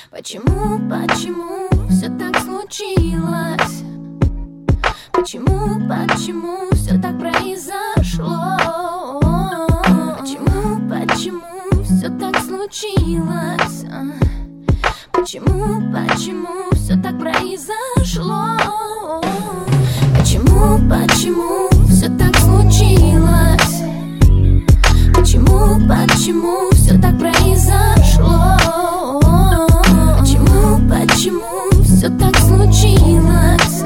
Почему все так случилось? Почему все так произошло? Почему все так случилось? Почему все так произошло? Почему все так случилось? Почему все так произошло? Почему все так случилось?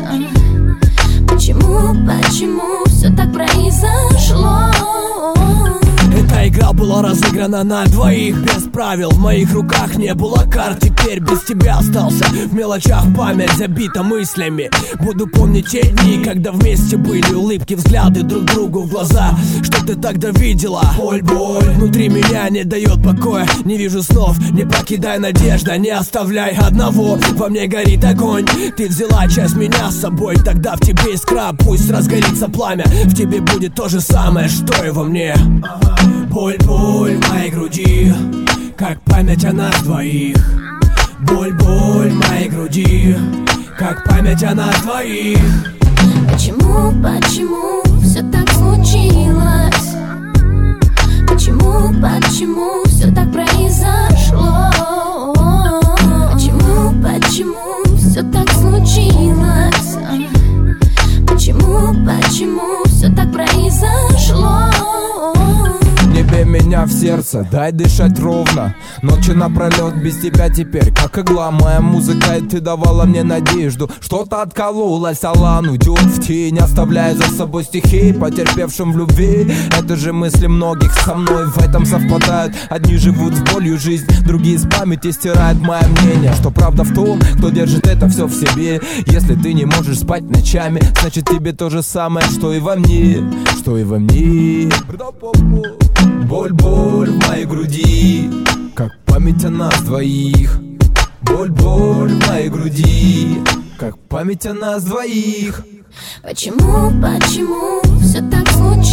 Почему все так произошло? Эта игра была разыграна на двоих, без правил. В моих руках не было карт, теперь без тебя остался в мелочах память, забита мыслями. Буду помнить те дни, когда вместе были улыбки, взгляды друг другу в глаза. Что ты тогда видела? Боль внутри меня не дает покоя. Не вижу снов, не покидай надежда, не оставляй одного. Во мне горит огонь, ты взяла часть меня с собой. Тогда в тебе искра, пусть разгорится пламя. В тебе будет то же самое, что и во мне. Боль в моей груди, как память о нас двоих. Боль в моей груди, как память о нас двоих. Почему все так случилось? Почему все так произошло? Почему все так случилось? Почему все так произошло? Не бей меня в сердце, дай дышать ровно. Ночи напролет без тебя теперь как игла. Моя музыка, и ты давала мне надежду. Что-то откололось, Алан уйдет в тень, оставляя за собой стихи, потерпевшим в любви. Это же мысли многих со мной в этом совпадают. Одни живут с болью жизнь, другие с памяти стирают мое мнение. Что правда в том, кто держит это все в себе. Если ты не можешь спать ночами, значит тебе то же самое, что и во мне. Что и во мне. Боль в моей груди, как память о нас двоих. Боль в моей груди, как память о нас двоих. Почему все так случилось?